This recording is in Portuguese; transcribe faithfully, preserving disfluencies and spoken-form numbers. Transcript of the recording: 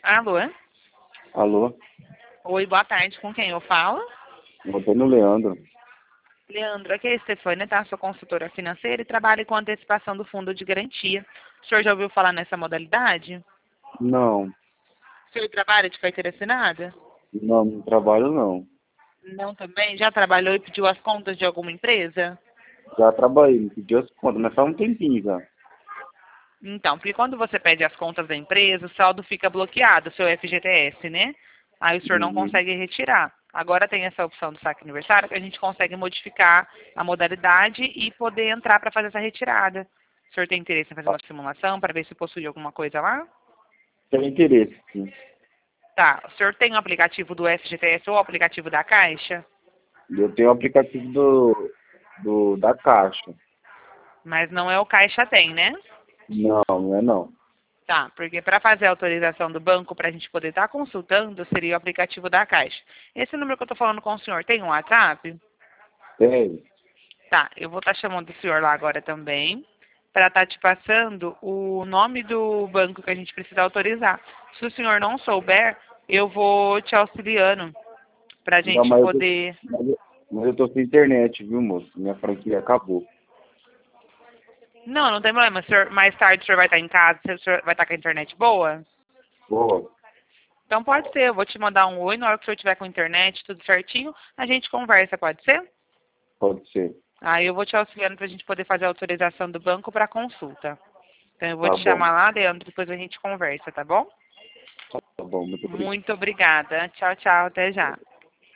Alô? Alô? Oi, boa tarde. Com quem eu falo? Antônio Leandro. Leandro, aqui é a Stefânia, tá? Sou consultora financeira e trabalho com antecipação do fundo de garantia. O senhor já ouviu falar nessa modalidade? Não, O senhor trabalha de carteira assinada? não, não trabalho não. Não também? Já trabalhou e pediu as contas de alguma empresa? Já trabalhei, me pedi as contas, mas faz um tempinho já. Então, porque quando você pede as contas da empresa, o saldo fica bloqueado, o seu F G T S, né? Aí o senhor não Uhum. consegue retirar. Agora tem essa opção do saque aniversário que a gente consegue modificar a modalidade e poder entrar para fazer essa retirada. O senhor tem interesse em fazer uma simulação para ver se possui alguma coisa lá? Tem interesse, sim. Tá. O senhor tem o aplicativo do F G T S ou o aplicativo da Caixa? Eu tenho o aplicativo do, do, da Caixa. Mas não é o Caixa tem, né? Não, não é não. Tá, porque para fazer a autorização do banco, para a gente poder estar consultando, seria o aplicativo da Caixa. Esse número que eu estou falando com o senhor tem um WhatsApp? Tem. Tá, eu vou estar chamando o senhor lá agora também, para estar te passando o nome do banco que a gente precisa autorizar. Se o senhor não souber, eu vou te auxiliando, para a Não, gente mas eu tô, poder... mas eu, mas eu tô sem internet, viu, moço? Minha franquia acabou. Não, não tem problema. O senhor, mais tarde o senhor vai estar em casa, o senhor vai estar com a internet boa? Boa, Então pode ser, eu vou te mandar um oi, na hora que o senhor tiver com a internet, tudo certinho, a gente conversa, pode ser? pode ser. Aí eu vou te auxiliando para a gente poder fazer a autorização do banco para consulta. Então eu vou Tá te bom, chamar lá, Leandro, depois a gente conversa, tá bom? tá bom, muito obrigado. Muito obrigada. Tchau, tchau, até já.